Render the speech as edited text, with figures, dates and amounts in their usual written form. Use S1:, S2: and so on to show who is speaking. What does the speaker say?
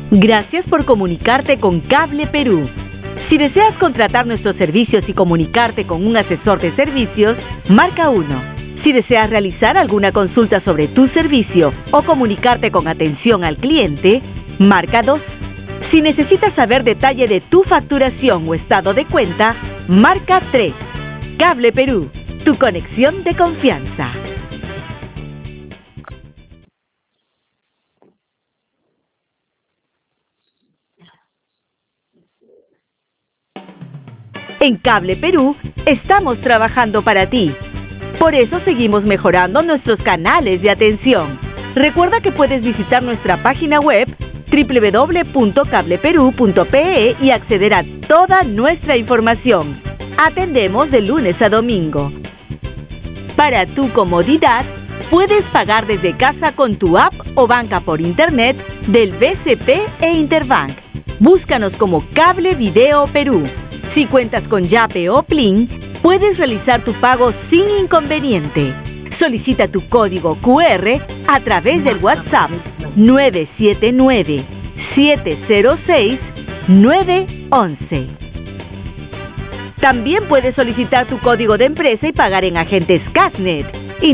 S1: Gracias por comunicarte con Cable Perú. Si deseas contratar nuestros servicios y comunicarte con un asesor de servicios, marca 1. Si deseas realizar alguna consulta sobre tu servicio o comunicarte con atención al cliente, marca 2. Si necesitas saber detalle de tu facturación o estado de cuenta, marca 3. Cable Perú, tu conexión de confianza. En Cable Perú estamos trabajando para ti. Por eso seguimos mejorando nuestros canales de atención. Recuerda que puedes visitar nuestra página web www.cableperu.pe y acceder a toda nuestra información. Atendemos de lunes a domingo. Para tu comodidad, puedes pagar desde casa con tu app o banca por internet del BCP e Interbank. Búscanos como Cable Video Perú. Si cuentas con Yape o Plin, puedes realizar tu pago sin inconveniente. Solicita tu código QR a través del WhatsApp 979-706-911. También puedes solicitar tu código de empresa y pagar en agentes Casnet